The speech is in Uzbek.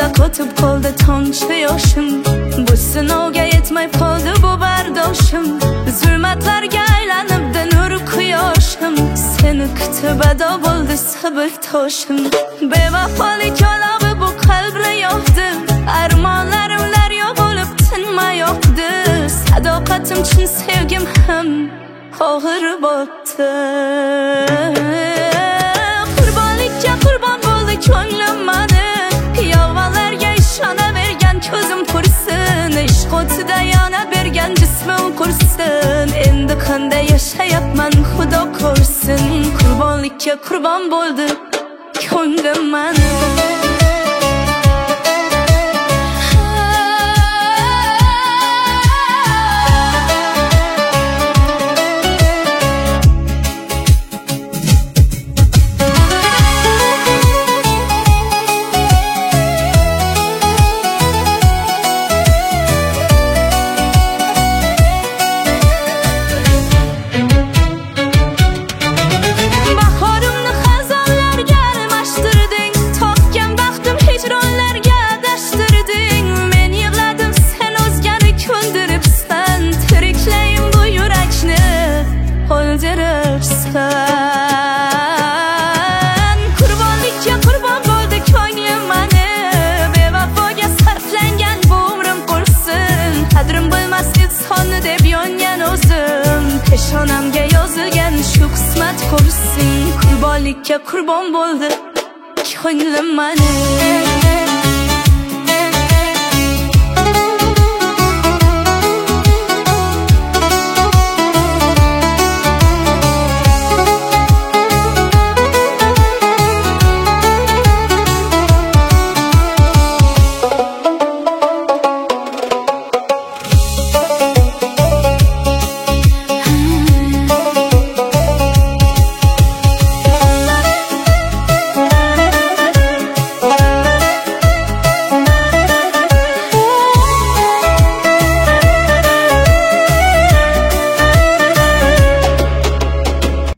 yo'lda qotib qoldi tomchi yoshim. Bu sinovga yetmay qoldi bu bardoshim. Zulmatlarga aylanibdi nur quyoshim. Seni kutib ado bo'ldi sabr toshim. Bevafolik olavi bu qalbni yoqdi. Armonlarim daryo bo'lib tinmayoqdi. Sadoqatim chin sevgim ham og'ir botdi. Qurbonlikka qurbon bo'ldi ko'nglim mani. Yolg'onlarga ishona bergan ko'zim qursin. Ishq o'tida yona bergan jismim qursin. Endi qanday yashayapman xudo ko'rsin. Qurbonlikka qurbon bo'ldi ko'nglim mani. Qurbonlikka qurbon bo'ldi ko'nglim mani. Bevafoga sarflangan bu umrim qursin. Qadrim bilmas insonni deb yongan o'zim. Peshonamga yozilgan shu qismat qursin. Qurbonlikka qurbon bo'ldi ko'nglim mani.